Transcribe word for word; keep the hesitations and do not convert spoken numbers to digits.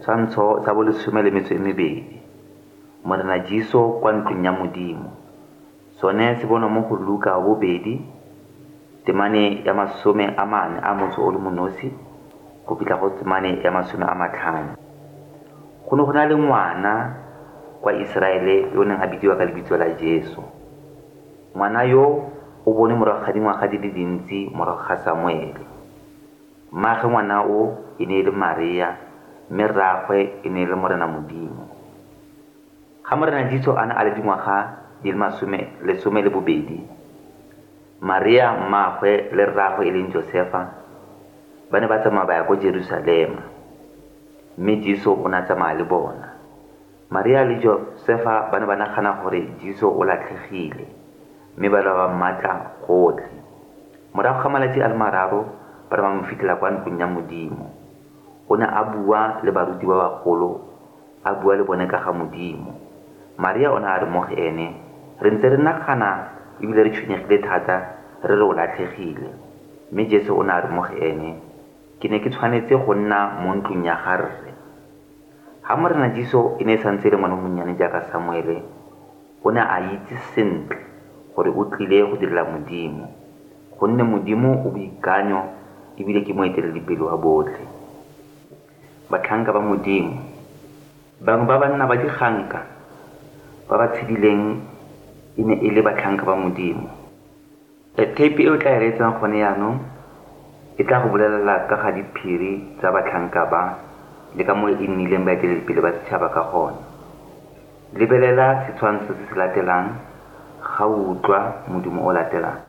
Setshwantsho sa bolesome le metso e mebedi. Morena Jesu kwa ntlong ya Modimo. Sone se bonwa mo go Luka wa bobedi, temane ya masome a mane a motso o le monosi, go fitlha go temane ya masome a matlhano. Go ne go na le ngwana kwa Iseraele yo neng a bidiwa ka lebitso la Jesu. Ngwana yo o bone morago ga dingwaga di le dintsi morago ga Samuele. Mmaagwe ngwana o e ne e le Maria, mme rraagwe e ne e le Morena Modimo. Ga Morena Jesu a ne a le dingwaga di le masome lesome le bobedi, Maria mmaagwe le rraagwe e leng Josefa ba ne ba tsamaya ba ya ko Jerusalema, mme Jesu o ne a tsamaya le bona. Maria le Josefa ba ne ba nagana gore Jesu o latlhegile, mme ba ba mmatla gotlhe. Morago ga malatsi a le mararo ba re ba mo fitlhela kwa ntlong ya Modimo. O ne a bua le baruti ba bagolo, a bua le bone ka ga Modimo. Maria o ne a re mo go ene, re ntse re nagana ebile re tshwenyegile thata re re o latlhegile. Mme Jesu o ne a re mo go ene, ke ne ke tshwanetse go nna mo ntlong ya ga rre. Ga Morena Jesu e ne e santse e le ngwana monnyane jaaka Samuele, o ne a itse sentle gore o tlile go direla Modimo, gonne Modimo o boikanyo ebile ke moeteledipele wa botlhe. Batlhanka ba Modimo, bangwe ba banna ba dikganka ba ba tshedileng e ne e le batlhanka ba Modimo. Tape e o tla e reetsang gone yaanong e tla go bolelela ka ga diphiri tsa batlhanka ba le ka mo e nnileng baeteledipele ba setšhaba ka gone. Lebelela setshwantsho se se latelang ga o utlwa modumo o latelang.